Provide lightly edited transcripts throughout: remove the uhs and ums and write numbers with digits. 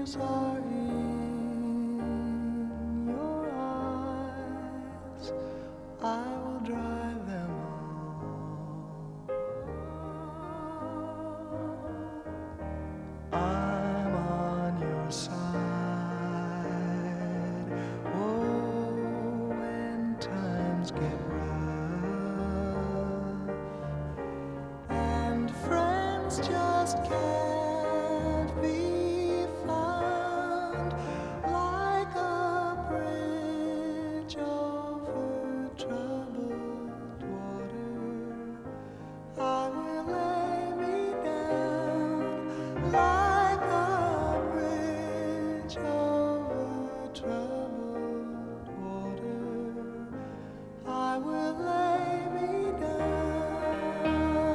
tears are in your eyes, I will dry them all. I'm on your side. Oh, when times get rough and friends just can't be found, like a bridge over troubled water, I will lay me down. Like a bridge over troubled water, I will lay me down.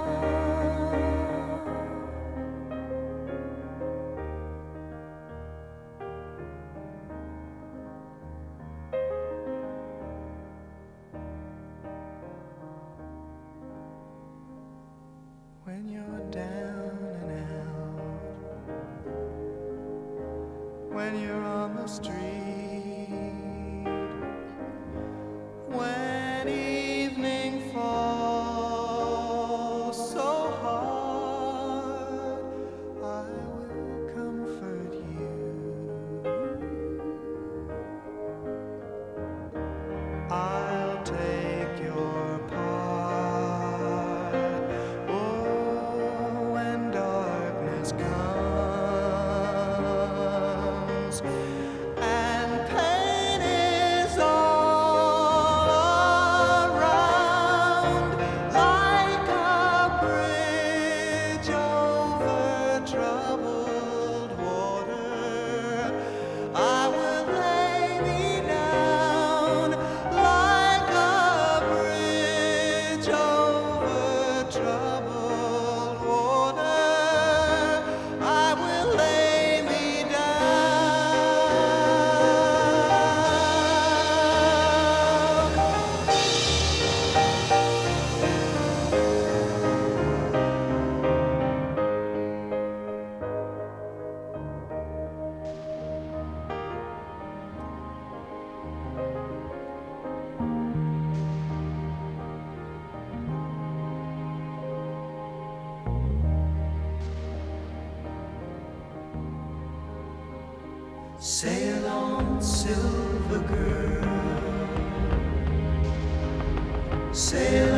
When you're down and out, when you're on the street, when evening falls so hard, I will comfort you. I'll take your part. Oh, when darkness comes and pain is all around, like a bridge over troubled water, I will lay me down. Like a bridge over troubled water, I will lay me Sail on, silver girl, sail